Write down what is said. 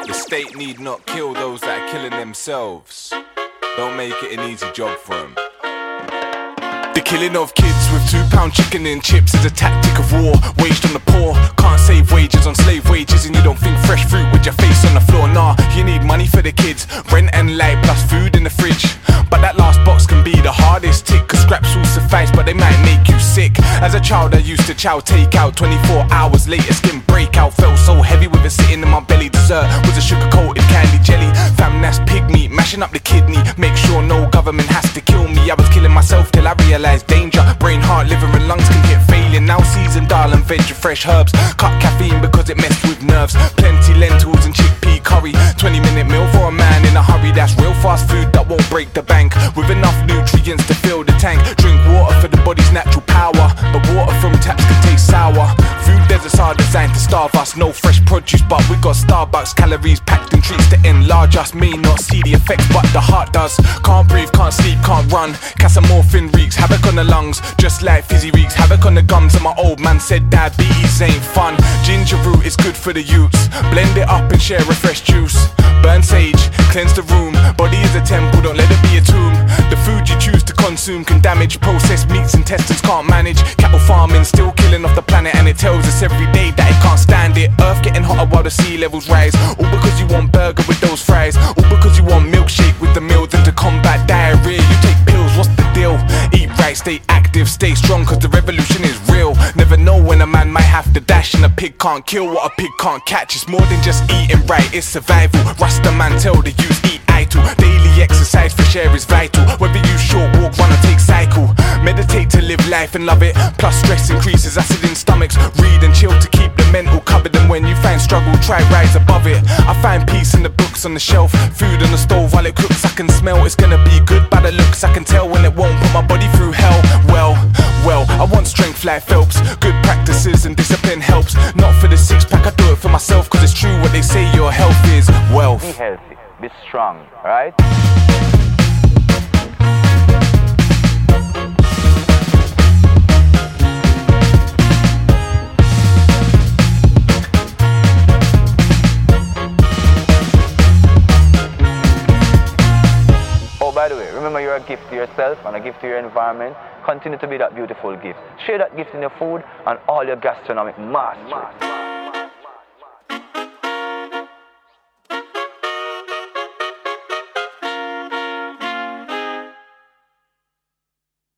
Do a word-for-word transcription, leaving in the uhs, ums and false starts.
The state need not kill those that are killing themselves. Don't make it an easy job for them. The killing of kids with two pound chicken and chips is a tactic of war waged on the poor. Can't save wages on slave wages, and you don't think fresh fruit with your face on the floor. Nah, you need money for the kids, rent and light plus food in the fridge. But that last box can be the hardest tick, cause scraps will suffice but they might make you sick. As a child I used to chow takeout, twenty-four hours later skin breakout. Felt so heavy with it sitting in my belly. Dessert was a sugar coated candy jelly. Fam, that's pig meat, mashing up the kidney. Make sure no government has to kill me. I was killing myself till I realised danger. Brain, heart, liver and lungs can hit failing. Now seasoned dal and veg and fresh herbs. Cut caffeine because it messed with nerves. Plenty lentils and chickpea curry. Twenty minute meal for a man in a hurry. That's real fast food that won't break the bank, with enough nutrients to fill the tank. Drink water for the body's natural power, but water from taps can taste sour. Food deserts are designed to starve us. No fresh produce but we got Starbucks. Calories packed in treats to enlarge us. May not see the effects but the heart does. Can't breathe, can't sleep, can't run. Casomorphin wreaks havoc on the lungs, just like fizzy wreaks havoc on the gums. And my old man said diabetes ain't fun. Ginger root is good for the youths. Blend it up and share a fresh juice. Burn sage, cleanse the room. Body is a temple, don't let it be a tomb. The food you choose to consume can damage. Processed meats intestines can't manage. Cattle farming still killing off the planet, and it tells us every day that it can't stand it. Earth getting hotter while the sea levels rise. All because you want burger with those fries. All because you want milkshake with the meals. And to combat diarrhea you take pills, what's the deal? Eat right, stay active, stay strong, cause the revolution is real. Never know when a man might have to dash, and a pig can't kill what a pig can't catch. It's more than just eating right, it's survival. Rasta man tell the youth eat idle. Daily exercise fresh air is vital. Whether you short walk, run or take cycle. Meditate to live life and love it. Plus stress increases acid in stomachs. Read and chill to keep the mental covered. And when you find struggle, try rise above it. I find peace in the books on the shelf. Food on the stove while it cooks. I can smell it's gonna be good by the looks. I can tell when it won't put my body through hell. Well, well, I want strength like Phelps. Good practices and discipline helps. Not for the six pack, I do it for myself. Cause it's true what they say, your health is wealth. Be healthy, be strong, right? Oh, by the way, remember you're a gift to yourself and a gift to your environment. Continue to be that beautiful gift. Share that gift in your food and all your gastronomic mastery.